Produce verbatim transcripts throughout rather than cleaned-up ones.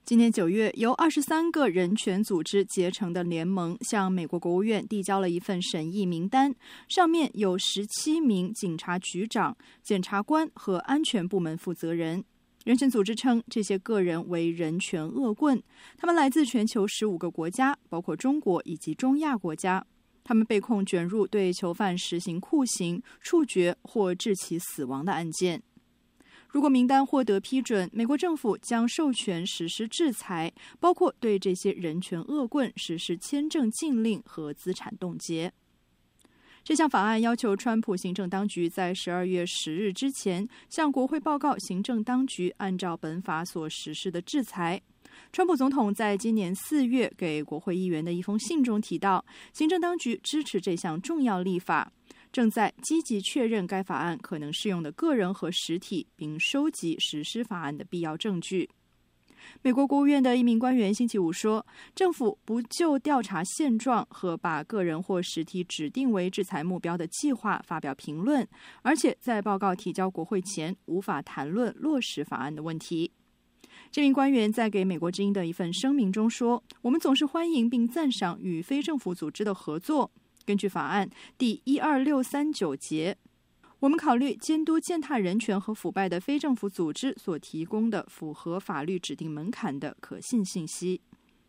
今年九月，由二十三个人权组织结成的联盟向美国国务院递交了一份审议名单，上面有十七名警察局长、检察官和安全部门负责人。人权组织称，这些个人为人权恶棍，他们来自全球十五个国家，包括中国以及中亚国家。他们被控卷入对囚犯实行酷刑、处决或致其死亡的案件。如果名单获得批准，美国政府将授权实施制裁，包括对这些人权恶棍实施签证禁令和资产冻结。这项法案要求川普行政当局在十二月十日之前向国会报告行政当局按照本法所实施的制裁。川普总统在今年四月给国会议员的一封信中提到，行政当局支持这项重要立法，正在积极确认该法案可能适用的个人和实体，并收集实施法案的必要证据。美国国务院的一名官员星期五说，政府不就调查现状和把个人或实体指定为制裁目标的计划发表评论，而且在报告提交国会前无法谈论落实法案的问题。这名官员在给美国之音的一份声明中说，我们总是欢迎并赞赏与非政府组织的合作。根据法案第一二六三九节，我们考虑监督践踏人权和腐败的非政府组织所提供的符合法律指定门槛的可信信息。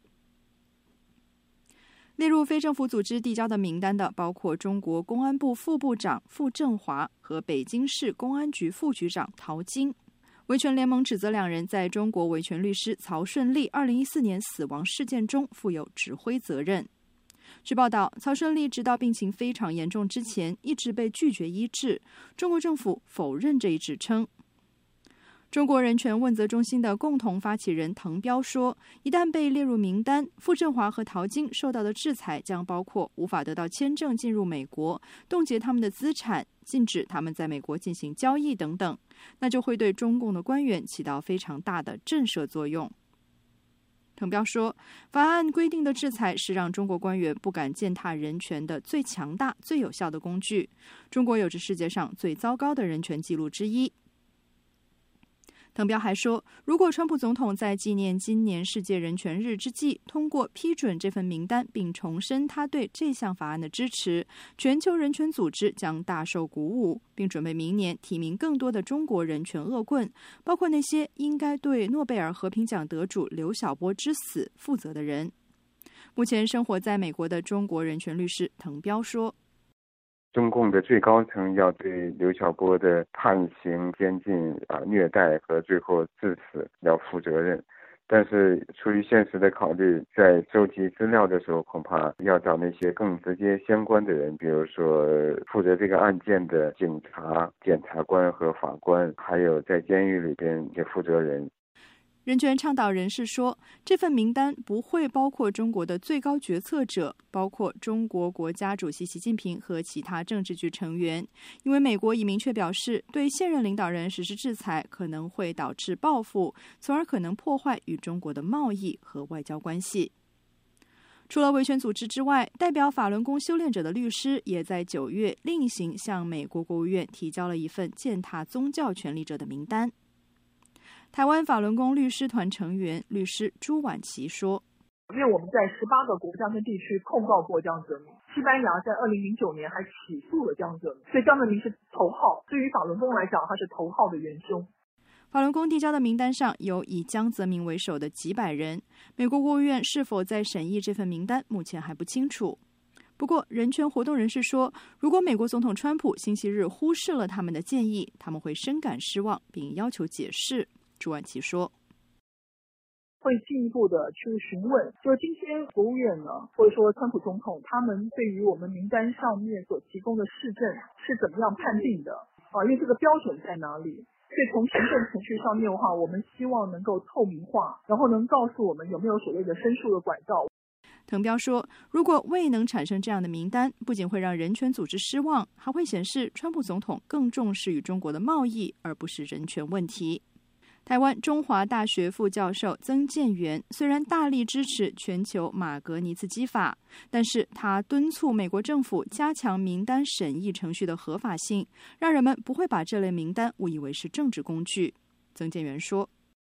列入非政府组织递交的名单的包括中国公安部副部长傅政华和北京市公安局副局长陶晶。维权联盟指责两人在中国维权律师曹顺利二零一四年死亡事件中负有指挥责任。据报道，曹顺利直到病情非常严重之前一直被拒绝医治，中国政府否认这一指称。中国人权问责中心的共同发起人滕彪说，一旦被列入名单，傅政华和陶晶受到的制裁将包括无法得到签证进入美国、冻结他们的资产、禁止他们在美国进行交易等等，那就会对中共的官员起到非常大的震慑作用。滕彪说，法案规定的制裁是让中国官员不敢践踏人权的最强大、最有效的工具。中国有着世界上最糟糕的人权记录之一。滕彪还说，如果川普总统在纪念今年世界人权日之际通过批准这份名单，并重申他对这项法案的支持，全球人权组织将大受鼓舞，并准备明年提名更多的中国人权恶棍，包括那些应该对诺贝尔和平奖得主刘晓波之死负责的人。目前生活在美国的中国人权律师滕彪说， 中共的最高层要对刘晓波的判刑、监禁、啊虐待和最后致死要负责任。但是出于现实的考虑，在收集资料的时候，恐怕要找那些更直接相关的人，比如说负责这个案件的警察、检察官和法官，还有在监狱里边的负责人。 人权倡导人士说，这份名单不会包括中国的最高决策者，包括中国国家主席习近平和其他政治局成员，因为美国已明确表示，对现任领导人实施制裁可能会导致报复，从而可能破坏与中国的贸易和外交关系。除了维权组织之外，代表法轮功修炼者的律师也在九月另行向美国国务院提交了一份践踏宗教权利者的名单。台湾法轮功律师团成员律师朱婉琪说， 因为我们在十八个国家跟地区控告过江泽民，西班牙在二零零九年还起诉了江泽民，所以江泽民是头号，对于法轮功来讲，他是头号的元凶。 法轮功递交的名单上有以江泽民为首的几百人，美国国务院是否在审议这份名单，目前还不清楚。不过，人权活动人士说，如果美国总统川普星期日忽视了他们的建议，他们会深感失望，并要求解释。朱婉琪说， 会进一步的去询问，就是今天国务院呢，或者说川普总统，他们对于我们名单上面所提供的事证是怎么样判定的啊？因为这个标准在哪里？所以从行政程序上面的话，我们希望能够透明化，然后能告诉我们有没有所谓的申诉的管道。 滕彪说，如果未能产生这样的名单，不仅会让人权组织失望，还会显示川普总统更重视与中国的贸易，而不是人权问题。台湾中华大学副教授曾建元虽然大力支持全球马格尼茨基法，但是他敦促美国政府加强名单审议程序的合法性，让人们不会把这类名单误以为是政治工具。曾建元说，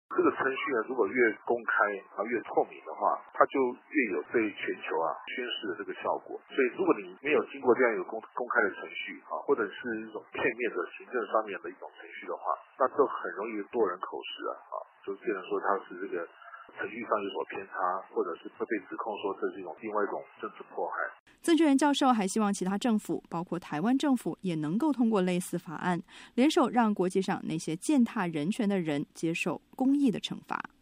这个程序呢，如果越公开啊越透明的话，它就越有对全球啊宣示的这个效果。所以，如果你没有经过这样一个公公开的程序啊，或者是一种片面的行政上面的一种程序的话，那就很容易多人口实啊啊，就变成说它是这个程序上有所偏差，或者是会被指控说这是一种另外一种政治迫害。 曾志源教授还希望其他政府，包括台湾政府，也能够通过类似法案，联手让国际上那些践踏人权的人接受公义的惩罚。